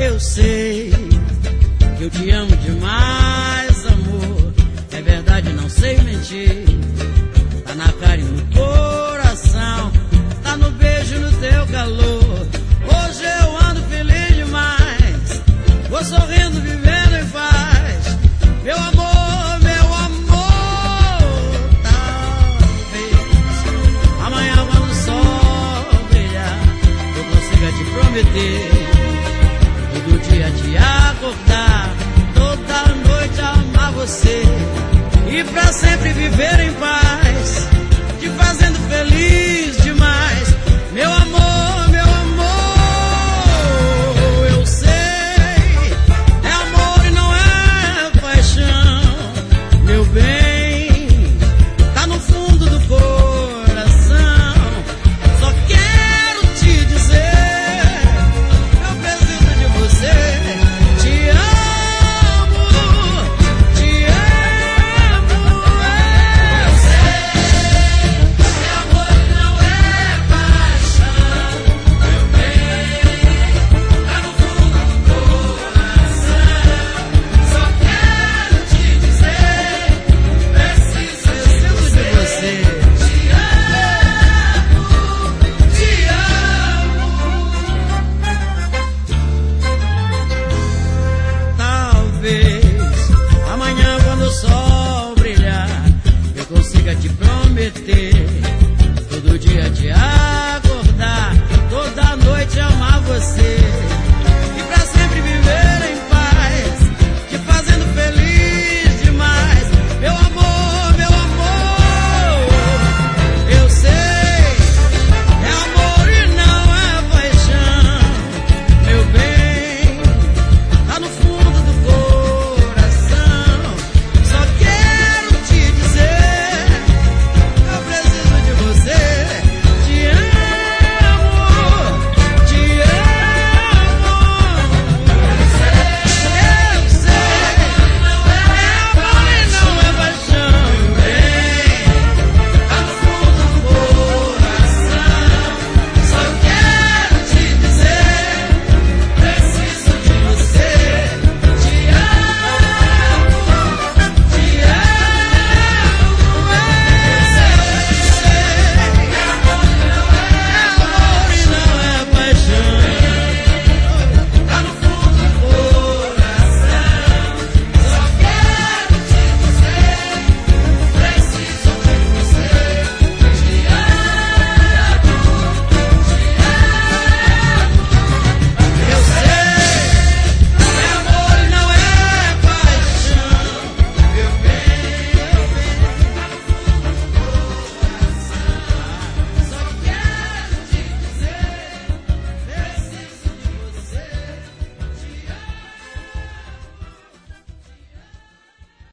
eu sei que eu te amo demais, amor. É verdade, não sei mentir. Tá na cara e no coração, tá no beijo, no teu calor. Hoje eu ando feliz demais, vou sorrindo, vivendo em paz. Meu amor, talvez amanhã quando o sol brilhar, eu consiga te prometer todo dia te acordar, toda noite amar você e pra sempre viver em paz, te fazendo feliz demais, meu amor.